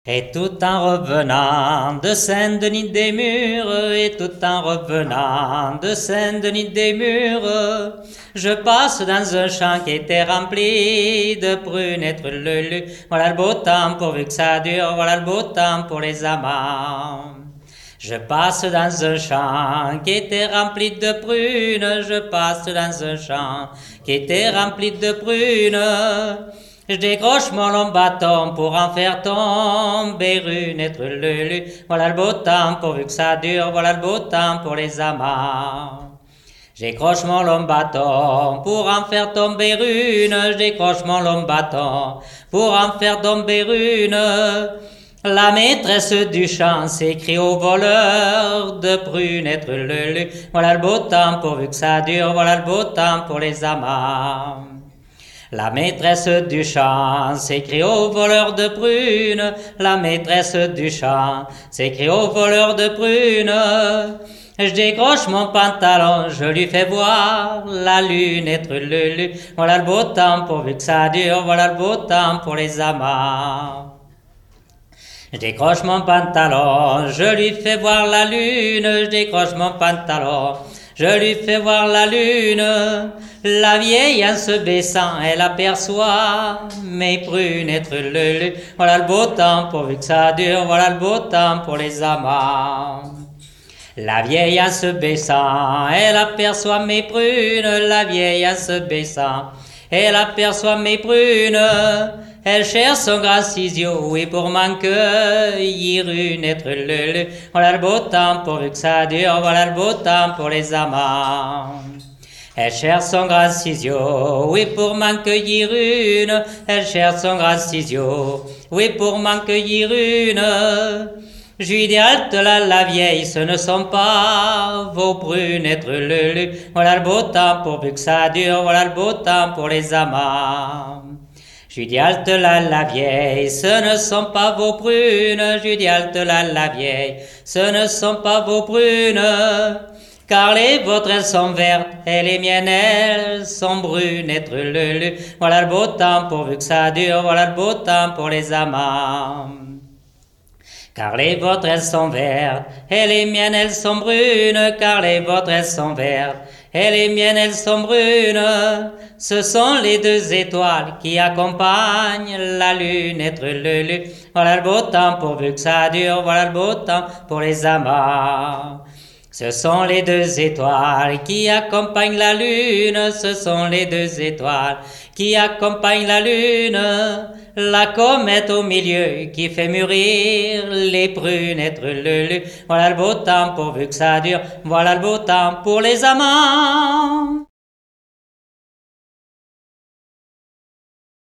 Et tout en revenant de Saint-Denis-des-Murs, et tout en revenant de Saint-Denis-des-Murs, je passe dans un champ qui était rempli de prunes et trululu. Voilà le beau temps pourvu que ça dure, voilà le beau temps pour les amants. Je passe dans un champ qui était rempli de prunes, je passe dans un champ qui était rempli de prunes. Je décroche mon long bâton pour en faire tomber une et trululu. Voilà le beau temps pourvu que ça dure, voilà le beau temps pour les amants. J'écroche mon long bâton pour en faire tomber une, je décroche mon long bâton pour en faire tomber une. La maîtresse du champ s'écrie au voleur de prunes et trululu. Voilà le beau temps pourvu que ça dure, voilà le beau temps pour les amants. La maîtresse du champ s'écrie au voleur de prunes, la maîtresse du champ s'écrie au voleur de prunes. Je décroche mon pantalon, je lui fais voir la lune et trululu. Voilà le beau temps pourvu que ça dure, voilà le beau temps pour les amants. Je décroche mon pantalon, je lui fais voir la lune, je décroche mon pantalon, je lui fais voir la lune. La vieille en se baissant, elle aperçoit mes prunes et trululu. Voilà le beau temps pourvu que ça dure, voilà le beau temps pour les amants. La vieille en se baissant, elle aperçoit mes prunes, la vieille en se baissant, elle aperçoit mes prunes. Elle cherche son grand ciseau, oui, pour m'en cueillir une et trululu. Voilà le beau temps pourvu que ça dure, voilà le beau temps pour les amants. Elle cherche son grand ciseau, oui, pour m'en cueillir une. Elle cherche son grand ciseau, oui, pour m'en cueillir une. Je lui dis halte là, la vieille, ce ne sont pas vos prunes et trululu. Voilà le beau temps pourvu que ça dure, voilà le beau temps pour les amants. Je lui dis halte là, la vieille, ce ne sont pas vos prunes. Je lui dis halte là, la vieille, ce ne sont pas vos prunes. Car les vôtres elles sont vertes et les miennes elles sont brunes et trululu. Voilà le beau temps pourvu que ça dure, voilà le beau temps pour les amants. Car les vôtres elles sont vertes et les miennes elles sont brunes. Car les vôtres elles sont vertes et les miennes elles sont brunes. Ce sont les deux étoiles qui accompagnent la lune et trululu. Voilà le beau temps pourvu que ça dure, voilà le beau temps pour les amants. Ce sont les deux étoiles qui accompagnent la lune, ce sont les deux étoiles qui accompagnent la lune. La comète au milieu qui fait mûrir les prunes et trululu. Voilà le beau temps pourvu que ça dure, voilà le beau temps pour les amants.